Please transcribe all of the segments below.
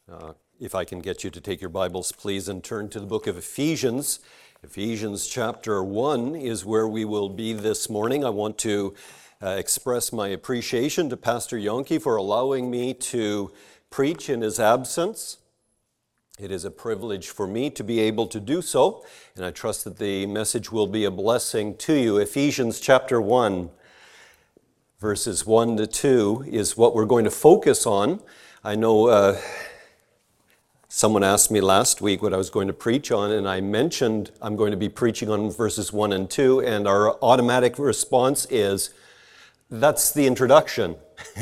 If I can get you to take your Bibles, please, and turn to the book of Ephesians. Ephesians chapter 1 is where we will be this morning. I want to express my appreciation to Pastor Yonke for allowing me to preach in his absence. It is a privilege for me to be able to do so, and I trust that the message will be a blessing to you. Ephesians chapter 1, verses 1 to 2 is what we're going to focus on. I know someone asked me last week what I was going to preach on, and I mentioned I'm going to be preaching on verses 1 and 2, and our automatic response is, that's the introduction.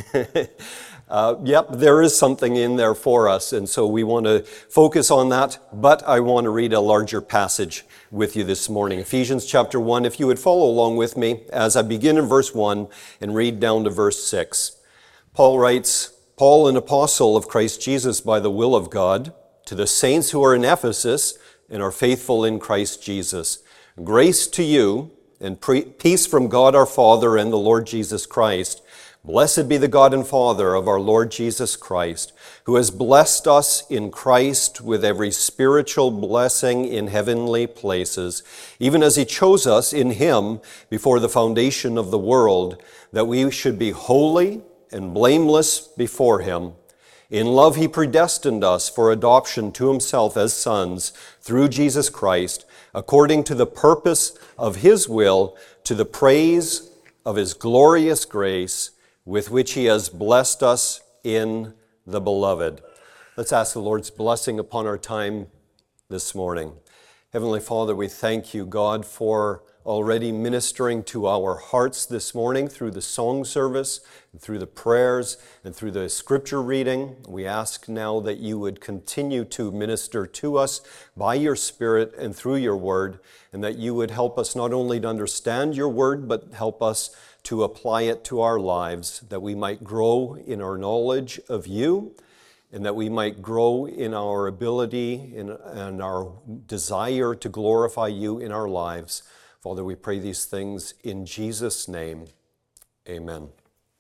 Yep, there is something in there for us, and so we want to focus on that, but I want to read a larger passage with you this morning. Ephesians chapter 1, if you would follow along with me as I begin in verse 1 and read down to verse 6. Paul writes, Paul, an apostle of Christ Jesus by the will of God, to the saints who are in Ephesus and are faithful in Christ Jesus. Grace to you and peace from God our Father and the Lord Jesus Christ. Blessed be the God and Father of our Lord Jesus Christ, who has blessed us in Christ with every spiritual blessing in heavenly places, even as he chose us in him before the foundation of the world, that we should be holy and blameless before him. In love he predestined us for adoption to himself as sons through Jesus Christ, according to the purpose of his will, to the praise of his glorious grace, with which he has blessed us in the beloved. Let's ask the Lord's blessing upon our time this morning. Heavenly Father, we thank you, God, for already ministering to our hearts this morning through the song service, and through the prayers, and through the scripture reading. We ask now that you would continue to minister to us by your Spirit and through your word, and that you would help us not only to understand your word, but help us to apply it to our lives, that we might grow in our knowledge of you, and that we might grow in our ability and our desire to glorify you in our lives. Father, we pray these things in Jesus' name. Amen.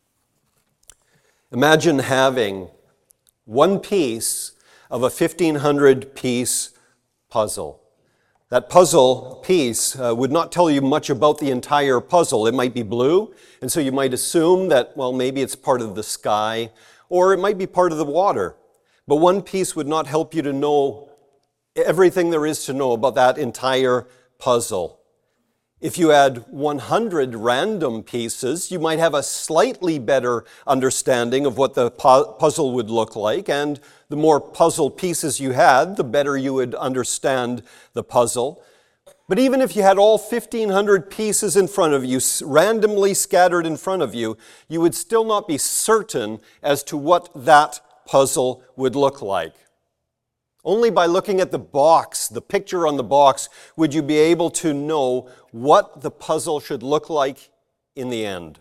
Imagine having one piece of a 1,500-piece puzzle. That puzzle piece would not tell you much about the entire puzzle. It might be blue, and so you might assume that, well, maybe it's part of the sky, or it might be part of the water. But one piece would not help you to know everything there is to know about that entire puzzle. If you had 100 random pieces, you might have a slightly better understanding of what the puzzle would look like, and the more puzzle pieces you had, the better you would understand the puzzle. But even if you had all 1,500 pieces in front of you, randomly scattered in front of you, you would still not be certain as to what that puzzle would look like. Only by looking at the box, the picture on the box, would you be able to know what the puzzle should look like in the end.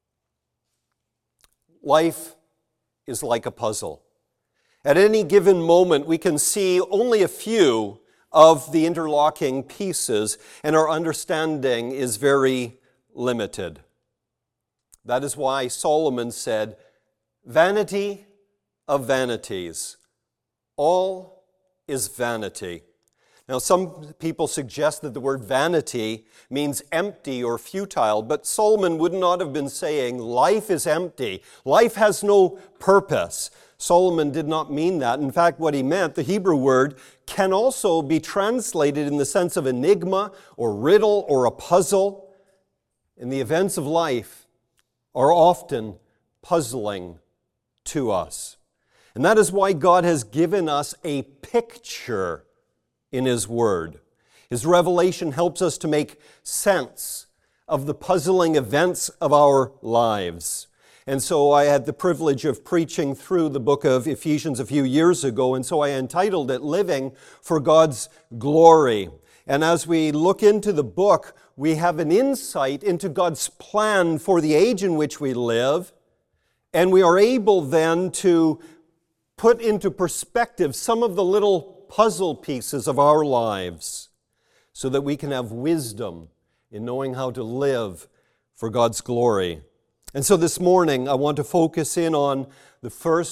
Life is like a puzzle. At any given moment, we can see only a few of the interlocking pieces, and our understanding is very limited. That is why Solomon said, "Vanity of vanities, all is vanity." Now, some people suggest that the word vanity means empty or futile, but Solomon would not have been saying life is empty. Life has no purpose. Solomon did not mean that. In fact, what he meant, the Hebrew word, can also be translated in the sense of enigma or riddle or a puzzle. And the events of life are often puzzling to us. And that is why God has given us a picture in His Word. His revelation helps us to make sense of the puzzling events of our lives. And so I had the privilege of preaching through the book of Ephesians a few years ago, and so I entitled it, Living for God's Glory. And as we look into the book, we have an insight into God's plan for the age in which we live, and we are able then to put into perspective some of the little puzzle pieces of our lives so that we can have wisdom in knowing how to live for God's glory. And so this morning, I want to focus in on the first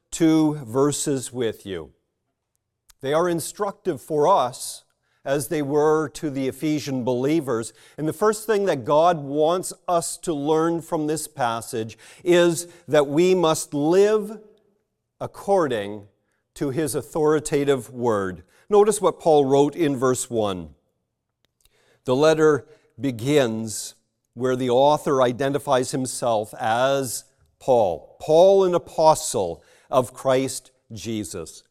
two verses with you. They are instructive for us as they were to the Ephesian believers. And the first thing that God wants us to learn from this passage is that we must live according to His authoritative word. Notice what Paul wrote in verse 1. The letter begins where the author identifies himself as Paul. Paul, an apostle of Christ Jesus.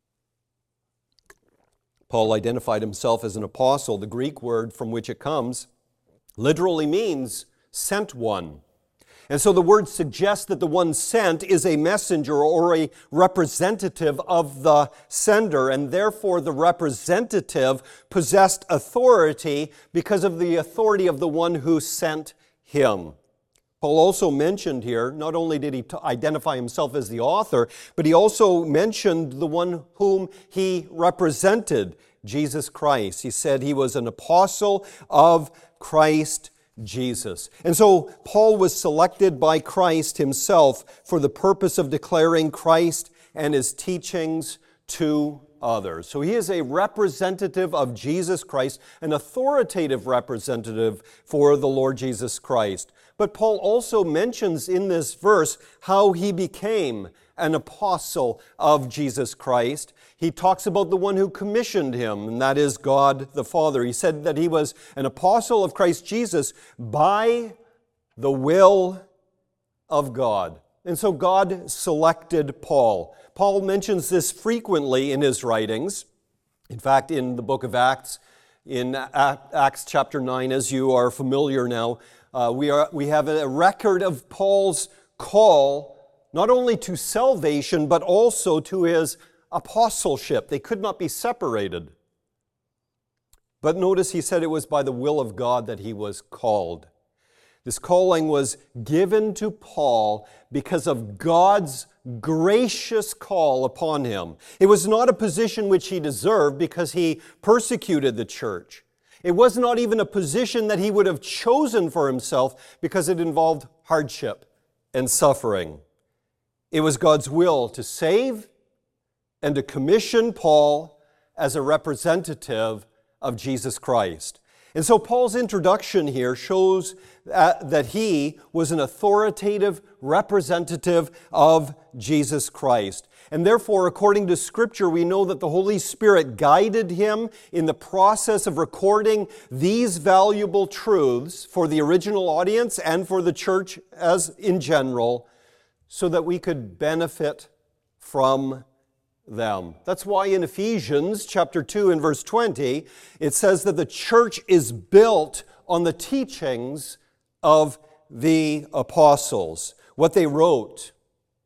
Paul identified himself as an apostle. The Greek word from which it comes literally means sent one. And so the word suggests that the one sent is a messenger or a representative of the sender, and therefore the representative possessed authority because of the authority of the one who sent him. Paul also mentioned here, not only did he identify himself as the author, but he also mentioned the one whom he represented, Jesus Christ. He said he was an apostle of Christ Jesus. And so Paul was selected by Christ himself for the purpose of declaring Christ and his teachings to others. So he is a representative of Jesus Christ, an authoritative representative for the Lord Jesus Christ. But Paul also mentions in this verse how he became an apostle of Jesus Christ. He talks about the one who commissioned him, and that is God the Father. He said that he was an apostle of Christ Jesus by the will of God. And so God selected Paul. Paul mentions this frequently in his writings. In fact, in the book of Acts, in Acts chapter 9, as you are familiar now, we have a record of Paul's call not only to salvation, but also to his apostleship. They could not be separated. But notice he said it was by the will of God that he was called. This calling was given to Paul because of God's gracious call upon him. It was not a position which he deserved because he persecuted the church. It was not even a position that he would have chosen for himself because it involved hardship and suffering. It was God's will to save and to commission Paul as a representative of Jesus Christ. And so Paul's introduction here shows that he was an authoritative representative of Jesus Christ. And therefore, according to Scripture, we know that the Holy Spirit guided him in the process of recording these valuable truths for the original audience and for the church as in general, so that we could benefit from them. That's why in Ephesians chapter 2 and verse 20, it says that the church is built on the teachings of the apostles. What they wrote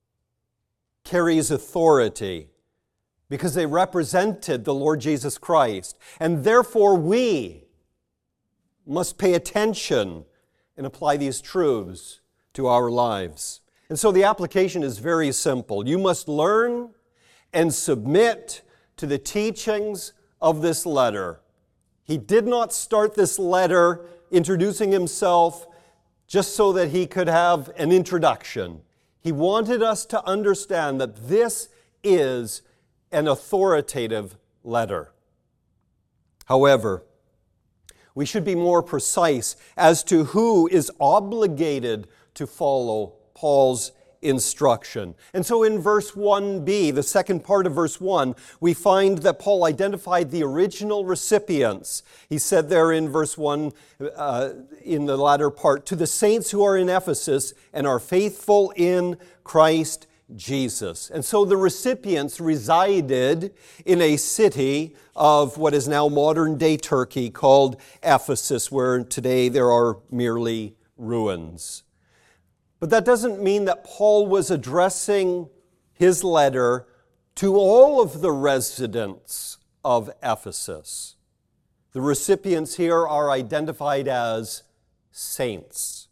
carries authority because they represented the Lord Jesus Christ. And therefore we must pay attention and apply these truths to our lives. And so the application is very simple. You must learn and submit to the teachings of this letter. He did not start this letter introducing himself just so that he could have an introduction. He wanted us to understand that this is an authoritative letter. However, we should be more precise as to who is obligated to follow Paul's instruction. And so in verse 1b, the second part of verse 1, we find that Paul identified the original recipients. He said there in verse 1, in the latter part, to the saints who are in Ephesus and are faithful in Christ Jesus. And so the recipients resided in a city of what is now modern-day Turkey called Ephesus, where today there are merely ruins. But that doesn't mean that Paul was addressing his letter to all of the residents of Ephesus. The recipients here are identified as saints.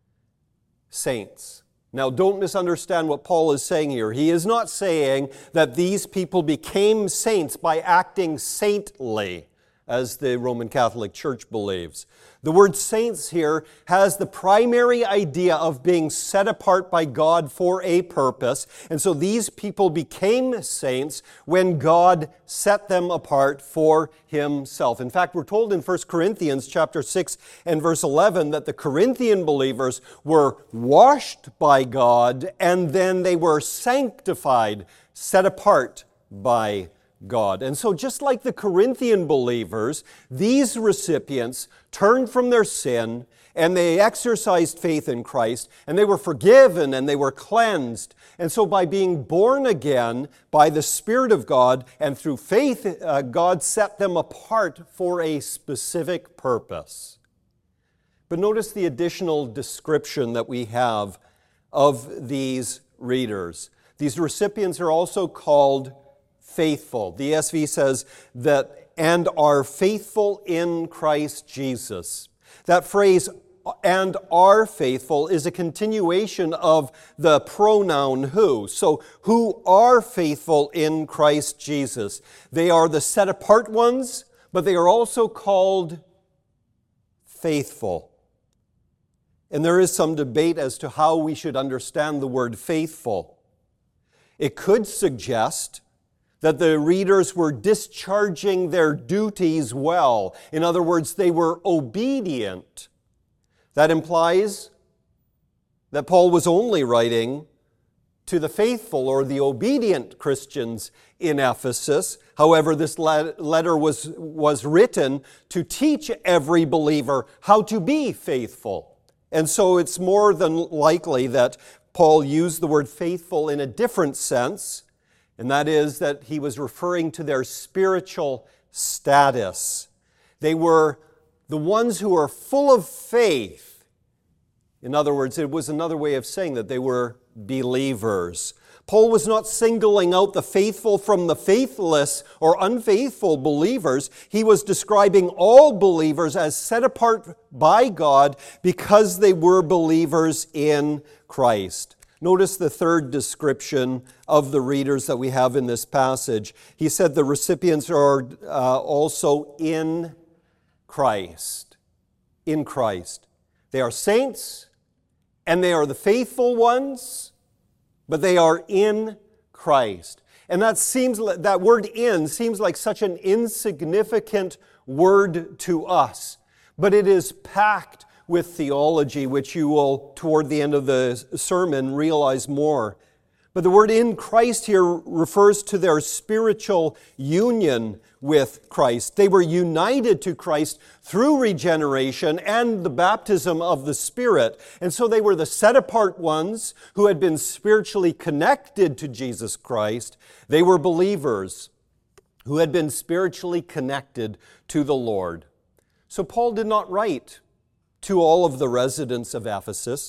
Saints. Now, don't misunderstand what Paul is saying here. He is not saying that these people became saints by acting saintly. as the Roman Catholic Church believes. The word saints here has the primary idea of being set apart by God for a purpose. And so these people became saints when God set them apart for Himself. In fact, we're told in 1 Corinthians chapter 6 and verse 11 that the Corinthian believers were washed by God and then they were sanctified, set apart by God. And so just like the Corinthian believers, these recipients turned from their sin and they exercised faith in Christ and they were forgiven and they were cleansed. And so by being born again by the Spirit of God and through faith, God set them apart for a specific purpose. But notice the additional description that we have of these readers. These recipients are also called faithful. The ESV says that, and are faithful in Christ Jesus. That phrase, and are faithful, is a continuation of the pronoun who. So, who are faithful in Christ Jesus? They are the set apart ones, but they are also called faithful. And there is some debate as to how we should understand the word faithful. It could suggest that the readers were discharging their duties well. In other words, they were obedient. That implies that Paul was only writing to the faithful or the obedient Christians in Ephesus. However, this letter was written to teach every believer how to be faithful. And so it's more than likely that Paul used the word faithful in a different sense, and that is that he was referring to their spiritual status. They were the ones who are full of faith. In other words, it was another way of saying that they were believers. Paul was not singling out the faithful from the faithless or unfaithful believers. He was describing all believers as set apart by God because they were believers in Christ. Notice the third description of the readers that we have in this passage. He said the recipients are also in Christ. In Christ. They are saints and they are the faithful ones, but they are in Christ. And that word in seems like such an insignificant word to us, but it is packed with theology, which you will, toward the end of the sermon, realize more. But the word in Christ here refers to their spiritual union with Christ. They were united to Christ through regeneration and the baptism of the Spirit. And so they were the set-apart ones who had been spiritually connected to Jesus Christ. They were believers who had been spiritually connected to the Lord. So Paul did not write to all of the residents of Ephesus.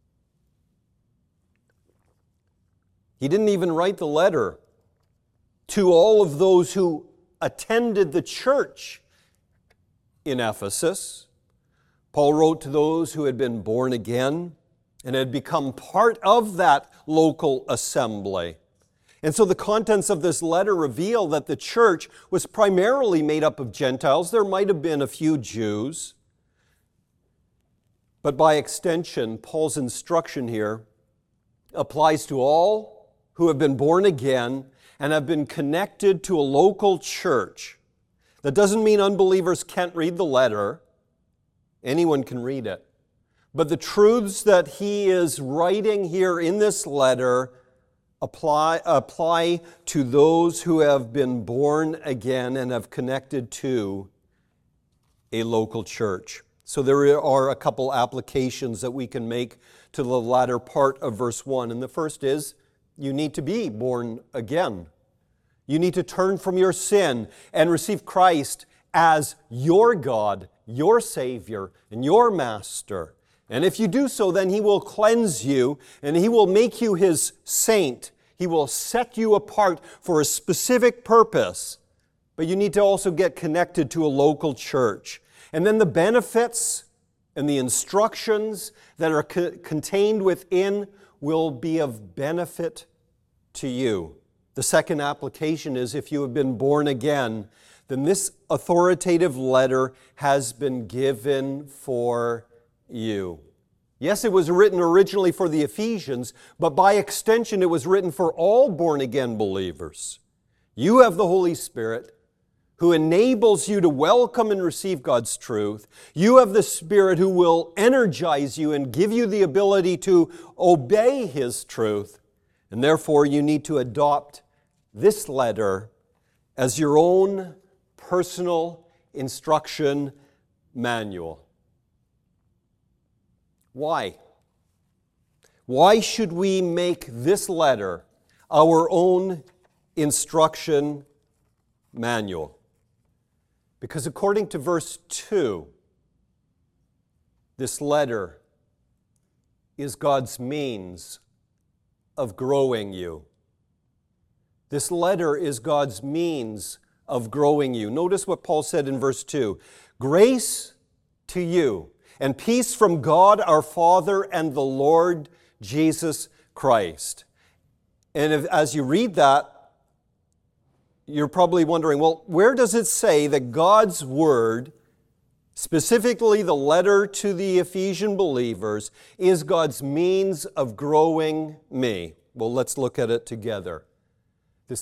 He didn't even write the letter to all of those who attended the church in Ephesus. Paul wrote to those who had been born again and had become part of that local assembly. And so the contents of this letter reveal that the church was primarily made up of Gentiles. There might have been a few Jews. But by extension, Paul's instruction here applies to all who have been born again and have been connected to a local church. That doesn't mean unbelievers can't read the letter. Anyone can read it. But the truths that he is writing here in this letter apply to those who have been born again and have connected to a local church. So there are a couple applications that we can make to the latter part of verse 1. And the first is, you need to be born again. You need to turn from your sin and receive Christ as your God, your Savior, and your Master. And if you do so, then He will cleanse you and He will make you His saint. He will set you apart for a specific purpose. But you need to also get connected to a local church. And then the benefits and the instructions that are contained within will be of benefit to you. The second application is if you have been born again, then this authoritative letter has been given for you. Yes, it was written originally for the Ephesians, but by extension it was written for all born-again believers. You have the Holy Spirit who enables you to welcome and receive God's truth. You have the Spirit who will energize you and give you the ability to obey His truth. And therefore you need to adopt this letter as your own personal instruction manual. Why? Why should we make this letter our own instruction manual? Because according to verse 2, this letter is God's means of growing you. This letter is God's means of growing you. Notice what Paul said in verse 2. Grace to you and peace from God our Father and the Lord Jesus Christ. And as you read that, you're probably wondering, well, where does it say that God's Word, specifically the letter to the Ephesian believers, is God's means of growing me? Well, let's look at it together. This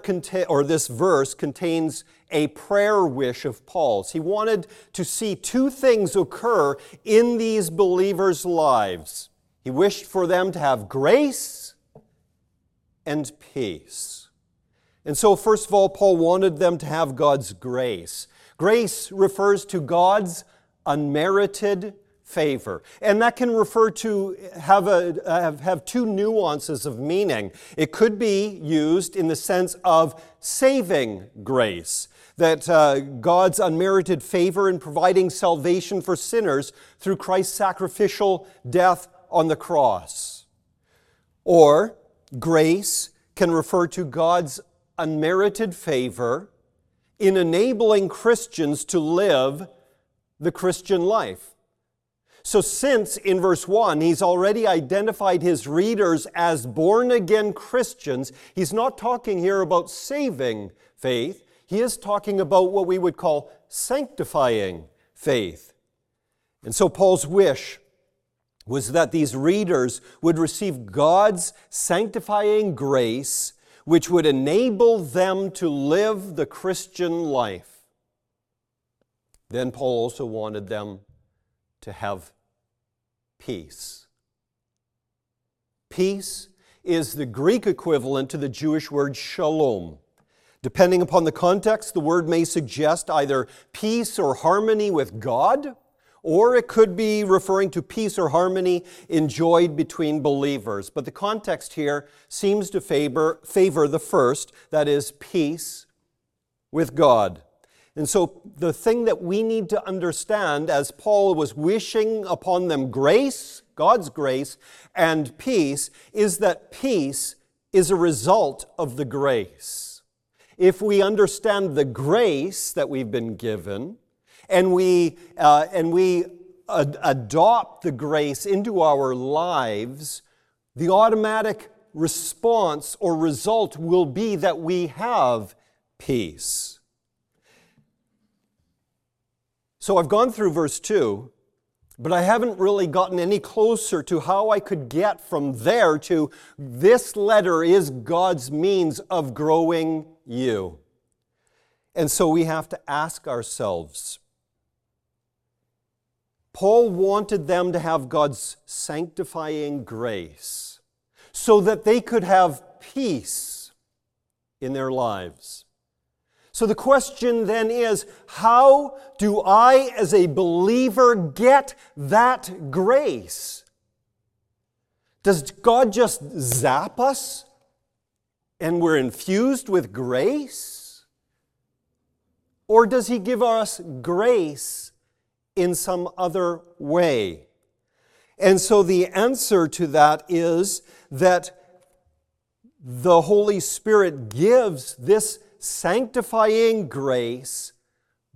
verse contains a prayer wish of Paul's. He wanted to see two things occur in these believers' lives. He wished for them to have grace and peace. And so, first of all, Paul wanted them to have God's grace. Grace refers to God's unmerited favor. And that can refer to have two nuances of meaning. It could be used in the sense of saving grace, that God's unmerited favor in providing salvation for sinners through Christ's sacrificial death on the cross. Or grace can refer to God's unmerited favor in enabling Christians to live the Christian life. So since in verse 1 he's already identified his readers as born-again Christians, he's not talking here about saving faith. He is talking about what we would call sanctifying faith. And so Paul's wish was that these readers would receive God's sanctifying grace, which would enable them to live the Christian life. Then Paul also wanted them to have peace. Peace is the Greek equivalent to the Jewish word shalom. Depending upon the context, the word may suggest either peace or harmony with God, or it could be referring to peace or harmony enjoyed between believers. But the context here seems to favor the first, that is, peace with God. And so the thing that we need to understand, as Paul was wishing upon them grace, God's grace, and peace, is that peace is a result of the grace. If we understand the grace that we've been given, and we adopt the grace into our lives, the automatic response or result will be that we have peace. So I've gone through verse 2, but I haven't really gotten any closer to how I could get from there to this letter is God's means of growing you. And so we have to ask ourselves, Paul wanted them to have God's sanctifying grace so that they could have peace in their lives. So the question then is, how do I as a believer get that grace? Does God just zap us and we're infused with grace? Or does He give us grace in some other way? And so the answer to that is that the Holy Spirit gives this sanctifying grace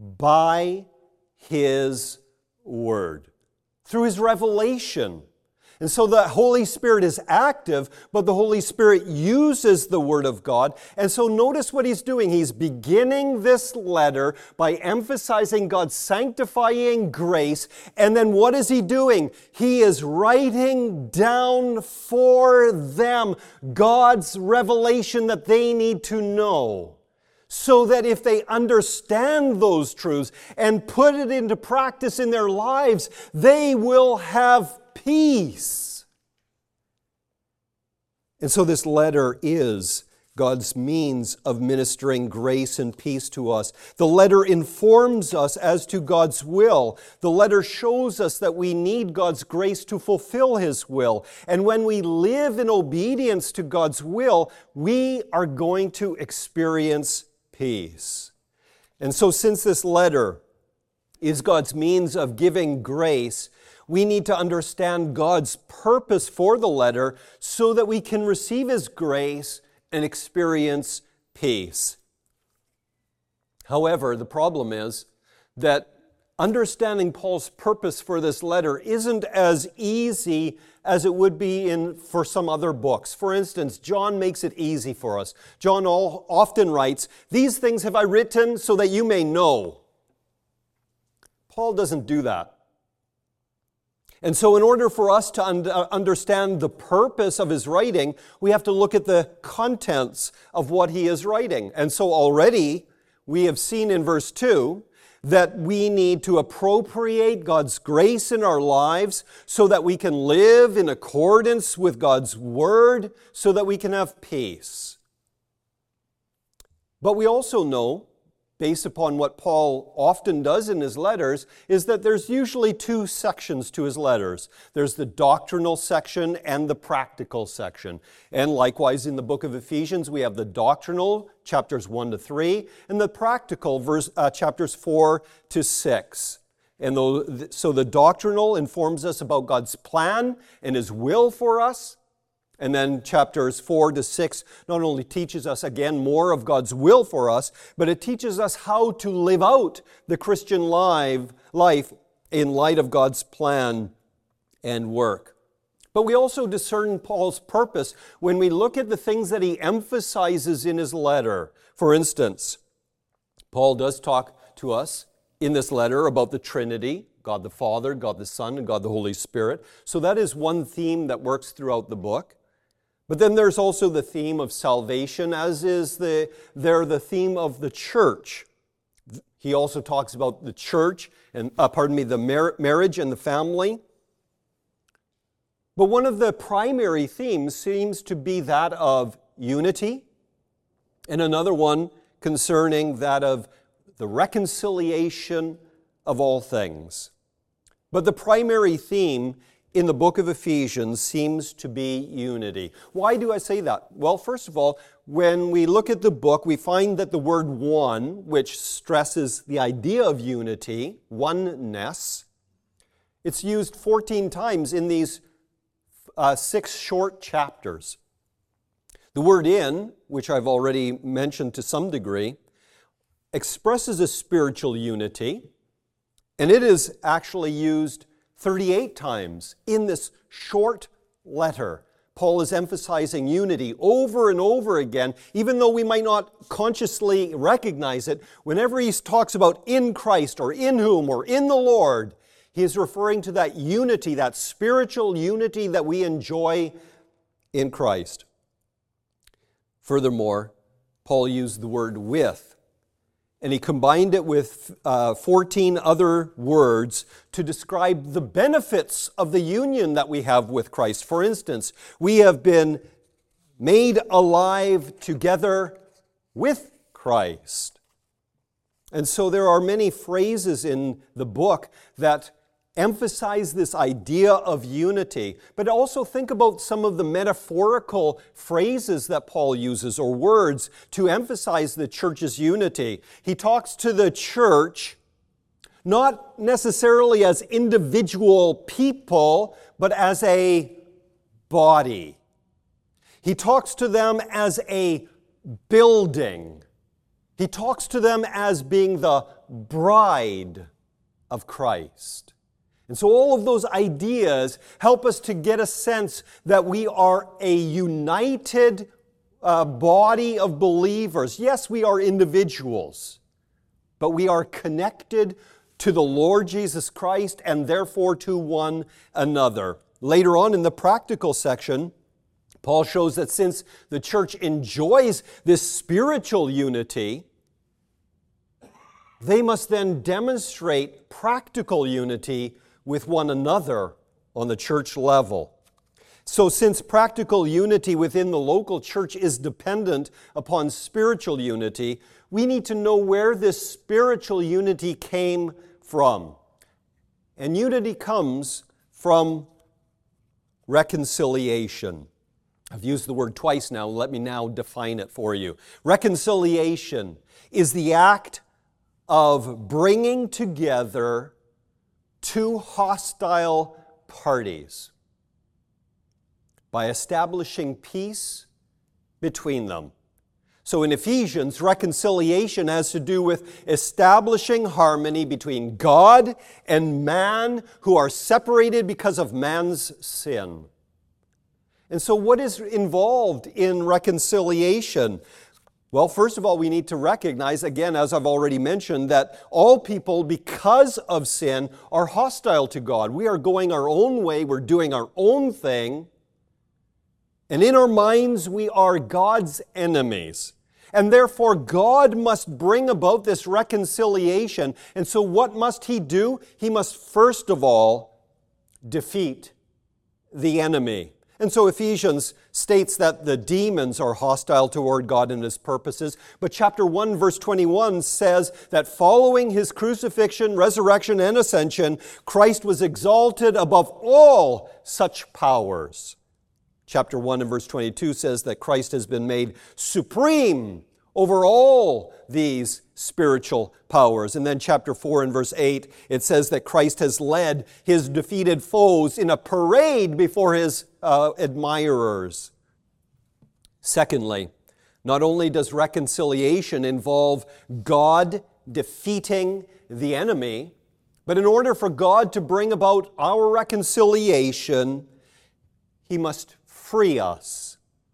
by His Word, through His revelation. And so the Holy Spirit is active, but the Holy Spirit uses the Word of God. And so notice what he's doing. He's beginning this letter by emphasizing God's sanctifying grace. And then what is he doing? He is writing down for them God's revelation that they need to know, so that if they understand those truths and put it into practice in their lives, they will have peace. And so this letter is God's means of ministering grace and peace to us. The letter informs us as to God's will. The letter shows us that we need God's grace to fulfill His will. And when we live in obedience to God's will, we are going to experience peace. And so since this letter is God's means of giving grace, we need to understand God's purpose for the letter so that we can receive His grace and experience peace. However, the problem is that understanding Paul's purpose for this letter isn't as easy as it would be for some other books. For instance, John makes it easy for us. John often writes, "These things have I written so that you may know." Paul doesn't do that. And so in order for us to understand the purpose of his writing, we have to look at the contents of what he is writing. And so already we have seen in verse 2 that we need to appropriate God's grace in our lives so that we can live in accordance with God's word, so that we can have peace. But we also know, based upon what Paul often does in his letters, is that there's usually two sections to his letters. There's the doctrinal section and the practical section. And likewise in the book of Ephesians, we have the doctrinal, chapters 1 to 3, and the practical, chapters 4 to 6. And so the doctrinal informs us about God's plan and His will for us. And then chapters 4 to 6 not only teaches us again more of God's will for us, but it teaches us how to live out the Christian life in light of God's plan and work. But we also discern Paul's purpose when we look at the things that he emphasizes in his letter. For instance, Paul does talk to us in this letter about the Trinity, God the Father, God the Son, and God the Holy Spirit. So that is one theme that works throughout the book. But then there's also the theme of salvation, as is the theme of the church. He also talks about the church and, the marriage and the family. But one of the primary themes seems to be that of unity, and another one concerning that of the reconciliation of all things. But the primary theme in the book of Ephesians seems to be unity. Why do I say that? Well, first of all, when we look at the book, we find that the word one, which stresses the idea of unity, oneness, it's used 14 times in these 6 short chapters. The word in, which I've already mentioned to some degree, expresses a spiritual unity, and it is actually used 38 times in this short letter. Paul is emphasizing unity over and over again, even though we might not consciously recognize it. Whenever he talks about in Christ or in whom or in the Lord, he is referring to that unity, that spiritual unity that we enjoy in Christ. Furthermore, Paul used the word with, and he combined it with 14 other words to describe the benefits of the union that we have with Christ. For instance, we have been made alive together with Christ. And so there are many phrases in the book that emphasize this idea of unity. But also think about some of the metaphorical phrases that Paul uses, or words, to emphasize the church's unity. He talks to the church not necessarily as individual people, but as a body. He talks to them as a building. He talks to them as being the bride of Christ. And so all of those ideas help us to get a sense that we are a united body of believers. Yes, we are individuals, but we are connected to the Lord Jesus Christ and therefore to one another. Later on in the practical section, Paul shows that since the church enjoys this spiritual unity, they must then demonstrate practical unity with one another on the church level. So since practical unity within the local church is dependent upon spiritual unity, we need to know where this spiritual unity came from. And unity comes from reconciliation. I've used the word twice now. Let me now define it for you. Reconciliation is the act of bringing together two hostile parties by establishing peace between them. So in Ephesians, reconciliation has to do with establishing harmony between God and man who are separated because of man's sin. And so what is involved in reconciliation? Well, first of all, we need to recognize, again, as I've already mentioned, that all people, because of sin, are hostile to God. We are going our own way, we're doing our own thing, and in our minds we are God's enemies. And therefore, God must bring about this reconciliation. And so what must He do? He must first of all defeat the enemy. And so Ephesians states that the demons are hostile toward God and His purposes. But chapter 1, verse 21 says that following His crucifixion, resurrection, and ascension, Christ was exalted above all such powers. Chapter 1 and verse 22 says that Christ has been made supreme over all these spiritual powers. And then chapter 4 and verse 8, it says that Christ has led His defeated foes in a parade before His admirers. Secondly, not only does reconciliation involve God defeating the enemy, but in order for God to bring about our reconciliation, He must free us.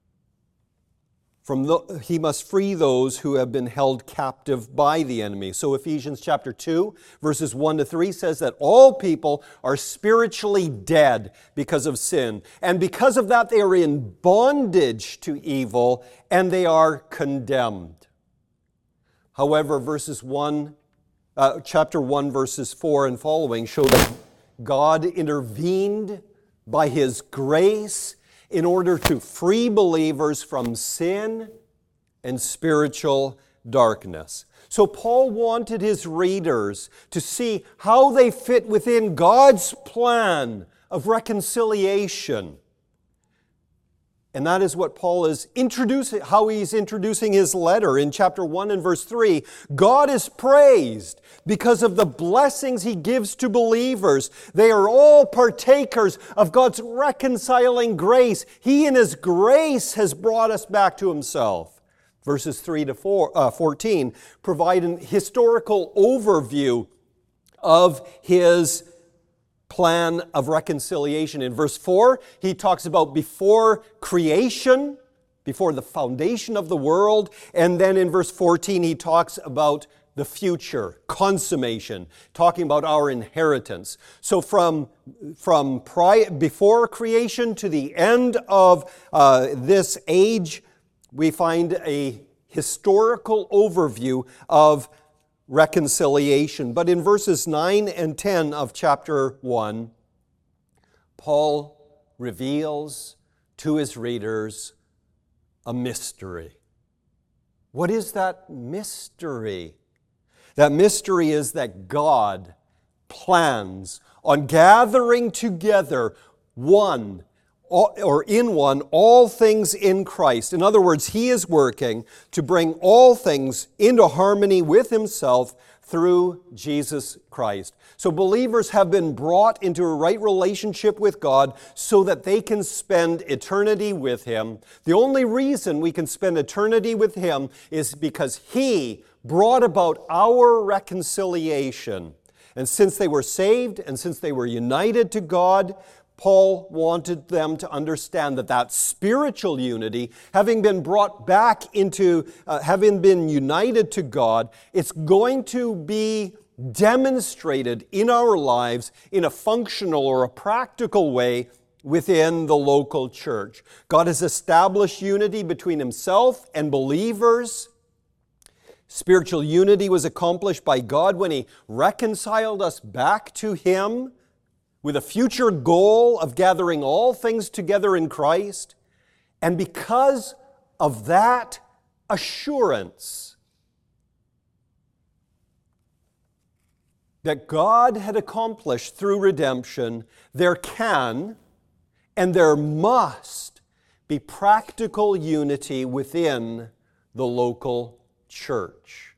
He must free those who have been held captive by the enemy. So Ephesians chapter 2, verses 1 to 3 says that all people are spiritually dead because of sin. And because of that, they are in bondage to evil and they are condemned. However, chapter 1, verses 4 and following show that God intervened by His grace in order to free believers from sin and spiritual darkness. So Paul wanted his readers to see how they fit within God's plan of reconciliation. And that is what Paul is introducing, how he's introducing his letter in chapter 1 and verse 3. God is praised because of the blessings He gives to believers. They are all partakers of God's reconciling grace. He in His grace has brought us back to Himself. Verses 3 to 14 provide an historical overview of His plan of reconciliation. In verse 4, he talks about before creation, before the foundation of the world, and then in verse 14 he talks about the future, consummation, talking about our inheritance. So from before creation to the end of this age, we find a historical overview of reconciliation. But in verses 9 and 10 of chapter 1, Paul reveals to his readers a mystery. What is that mystery? That mystery is that God plans on gathering together all things in Christ. In other words, He is working to bring all things into harmony with Himself through Jesus Christ. So believers have been brought into a right relationship with God so that they can spend eternity with Him. The only reason we can spend eternity with Him is because He brought about our reconciliation. And since they were saved and since they were united to God, Paul wanted them to understand that spiritual unity, having been brought back into, having been united to God, it's going to be demonstrated in our lives in a functional or a practical way within the local church. God has established unity between Himself and believers. Spiritual unity was accomplished by God when He reconciled us back to Him, with a future goal of gathering all things together in Christ. And because of that assurance that God had accomplished through redemption, there can and there must be practical unity within the local church.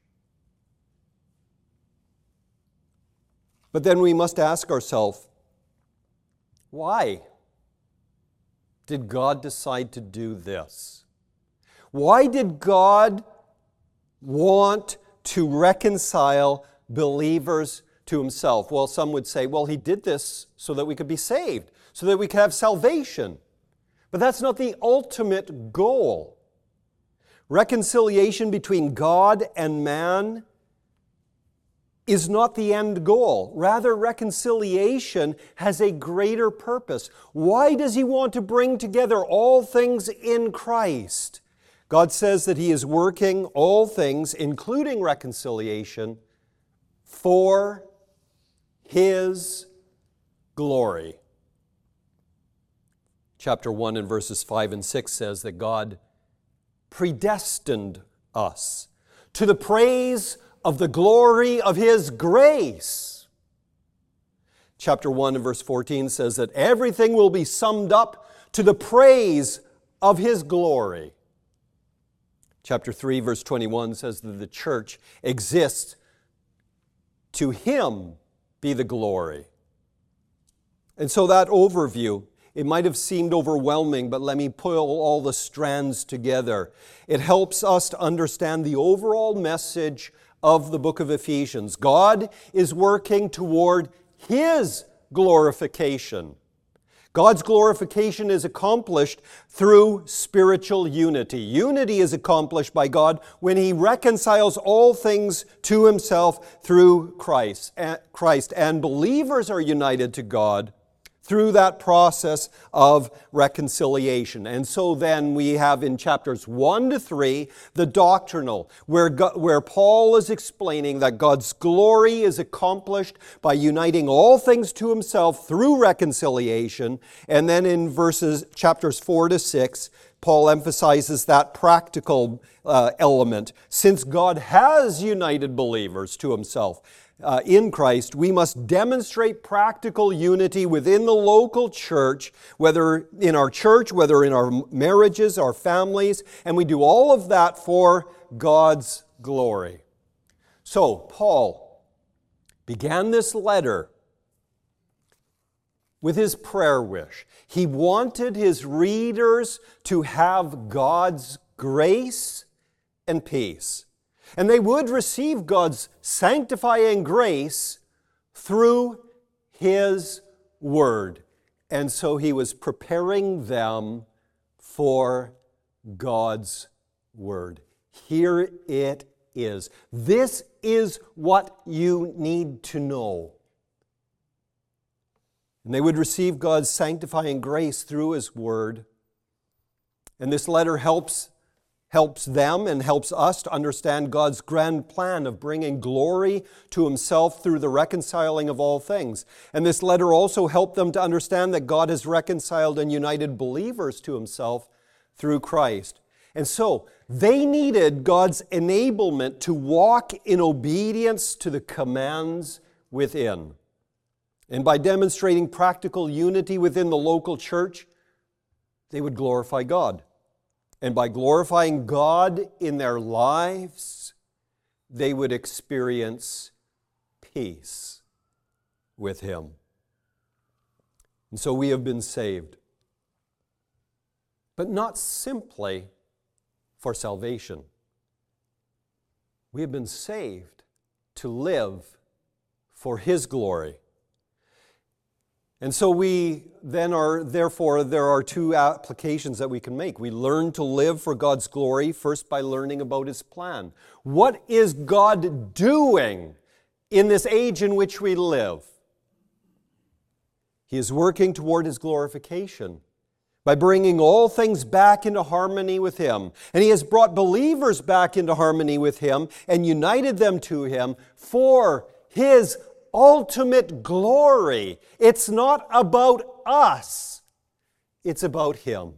But then we must ask ourselves, why did God decide to do this? Why did God want to reconcile believers to Himself? Well, some would say, well, He did this so that we could be saved, so that we could have salvation. But that's not the ultimate goal. Reconciliation between God and man is not the end goal. Rather, reconciliation has a greater purpose. Why does He want to bring together all things in Christ? God says that He is working all things, including reconciliation, for His glory. Chapter 1 and verses 5 and 6 says that God predestined us to the praise of the glory of His grace. Chapter 1 and verse 14 says that everything will be summed up to the praise of His glory. Chapter 3 verse 21 says that the church exists to Him be the glory. And so that overview, it might have seemed overwhelming, but let me pull all the strands together. It helps us to understand the overall message of the book of Ephesians. God is working toward His glorification. God's glorification is accomplished through spiritual unity. Unity is accomplished by God when He reconciles all things to Himself through Christ. And believers are united to God through that process of reconciliation. And so then we have in chapters 1 to 3 the doctrinal, where Paul is explaining that God's glory is accomplished by uniting all things to Himself through reconciliation. And then in chapters 4 to 6, Paul emphasizes that practical element. Since God has united believers to Himself, in Christ, we must demonstrate practical unity within the local church, whether in our marriages, our families, and we do all of that for God's glory. So, Paul began this letter with his prayer wish. He wanted his readers to have God's grace and peace. And they would receive God's sanctifying grace through His Word. And so he was preparing them for God's Word. Here it is. This is what you need to know. And they would receive God's sanctifying grace through His Word. And this letter helps them and helps us to understand God's grand plan of bringing glory to Himself through the reconciling of all things. And this letter also helped them to understand that God has reconciled and united believers to Himself through Christ. And so they needed God's enablement to walk in obedience to the commands within. And by demonstrating practical unity within the local church, they would glorify God. And by glorifying God in their lives, they would experience peace with Him. And so we have been saved. But not simply for salvation. We have been saved to live for His glory. And so therefore, there are two applications that we can make. We learn to live for God's glory, first by learning about His plan. What is God doing in this age in which we live? He is working toward His glorification by bringing all things back into harmony with Him. And He has brought believers back into harmony with Him and united them to Him for His ultimate glory. It's not about us. It's about Him.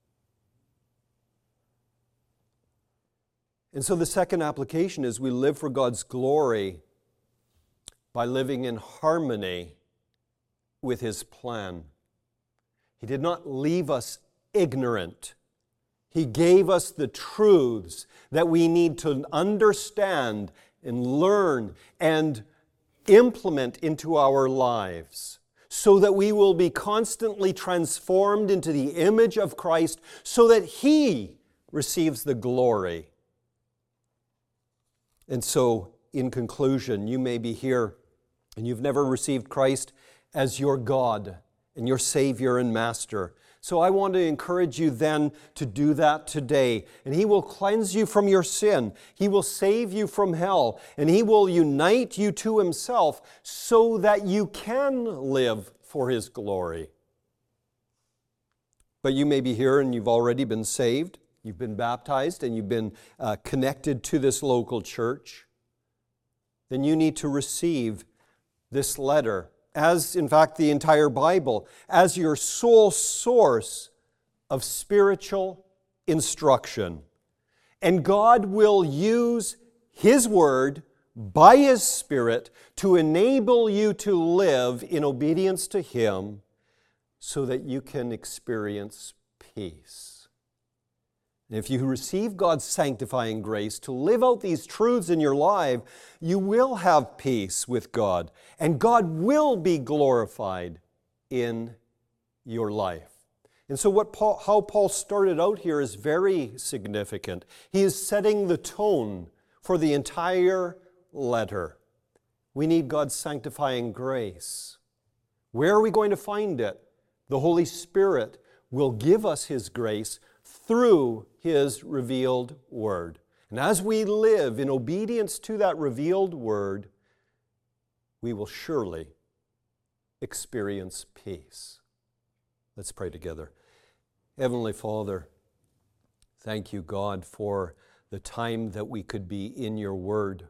And so the second application is we live for God's glory by living in harmony with His plan. He did not leave us ignorant. He gave us the truths that we need to understand and learn and implement into our lives so that we will be constantly transformed into the image of Christ so that He receives the glory. And so, in conclusion, you may be here and you've never received Christ as your God and your Savior and Master. So I want to encourage you then to do that today. And He will cleanse you from your sin. He will save you from hell. And He will unite you to Himself so that you can live for His glory. But you may be here and you've already been saved. You've been baptized and you've been connected to this local church. Then you need to receive this letter, as in fact the entire Bible, as your sole source of spiritual instruction. And God will use His Word by His Spirit to enable you to live in obedience to Him so that you can experience peace. And if you receive God's sanctifying grace to live out these truths in your life, you will have peace with God, and God will be glorified in your life. And so how Paul started out here is very significant. He is setting the tone for the entire letter. We need God's sanctifying grace. Where are we going to find it? The Holy Spirit will give us His grace through His revealed Word. And as we live in obedience to that revealed Word, we will surely experience peace. Let's pray together. Heavenly Father, thank you, God, for the time that we could be in your Word.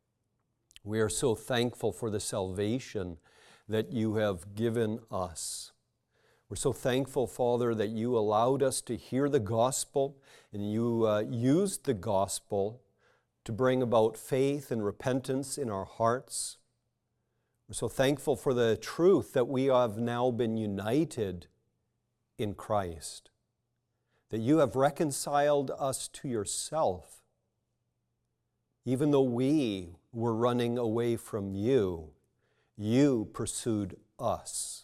We are so thankful for the salvation that you have given us. We're so thankful, Father, that you allowed us to hear the gospel and you used the gospel to bring about faith and repentance in our hearts. We're so thankful for the truth that we have now been united in Christ, that you have reconciled us to yourself. Even though we were running away from you, you pursued us.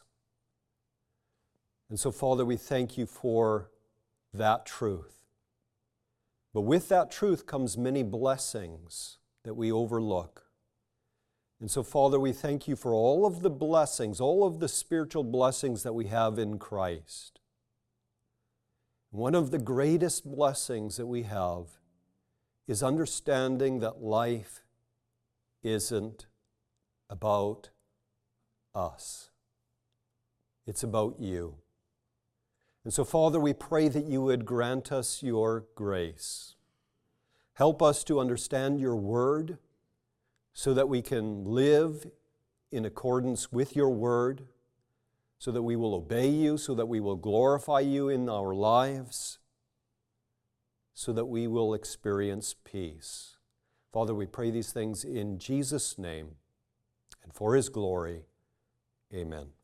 And so, Father, we thank you for that truth. But with that truth comes many blessings that we overlook. And so, Father, we thank you for all of the blessings, all of the spiritual blessings that we have in Christ. One of the greatest blessings that we have is understanding that life isn't about us. It's about you. And so, Father, we pray that you would grant us your grace. Help us to understand your word so that we can live in accordance with your word, so that we will obey you, so that we will glorify you in our lives, so that we will experience peace. Father, we pray these things in Jesus' name and for His glory. Amen.